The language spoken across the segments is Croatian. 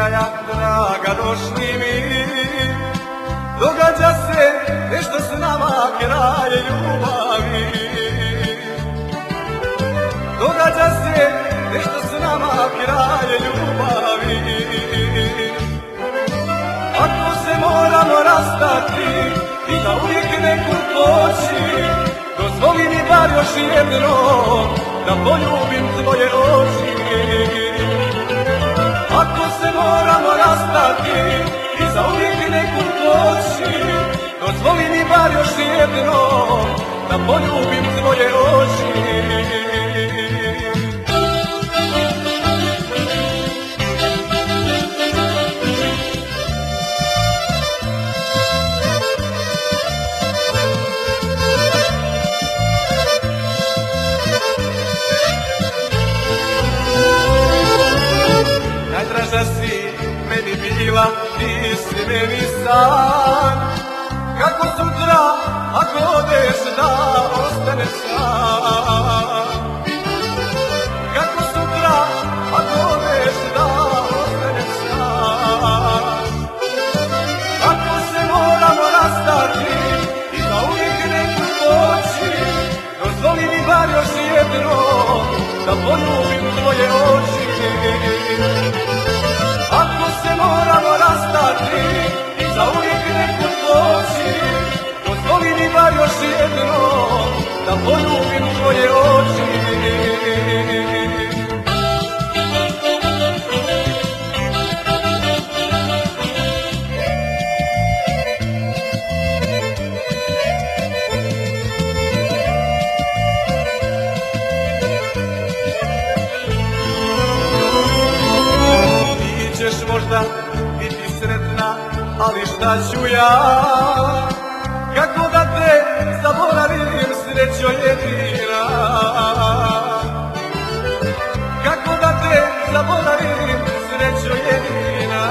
kraja, draga, došli mi. Događa se nešto s nama, kraj ljubavi. Događa se nešto s nama, kraj ljubavi. Ako se moramo rastati i da uvijek nekud poći, dozvoli mi bar još jedno da poljubim tvoje oči. Ako se moramo rastati i za uvijek nekud poći, dozvoli mi bar još jedno da poljubim tvoje oči. Najdraža si meni bila, ti si meni san. Kako sutra, ako odeš da ostaneš sam? Kako sutra, ako odeš da ostaneš sam? Ako se moramo rastati i da uvijek nekud poći, dozvoli mi bar još jedno da poljubim tvoje oči. Ako se moramo rastati i za uvijek nekud poći, dozvoli mi bar još jedno da poljubim tvoje oči. Možda biti sretna, ali šta ću ja? Kako da te zaboravim, srećo jedina? Kako da te zaboravim, srećo jedina?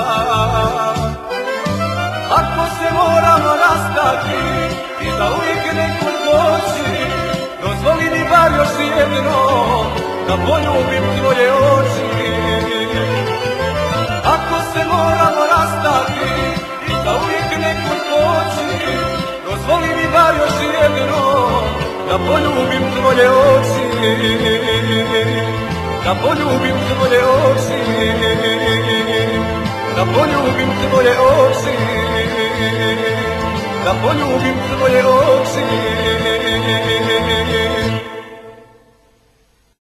Ako se moramo rastati i da uvijek nekud poći, dozvoli mi bar još jedno da poljubim tvoje oči. Ako se moramo rastati i da uvijek nekud poći, dozvoli mi bar još jedno da poljubim tvoje oči. Da poljubim tvoje oči. Da poljubim tvoje oči. Da poljubim tvoje oči.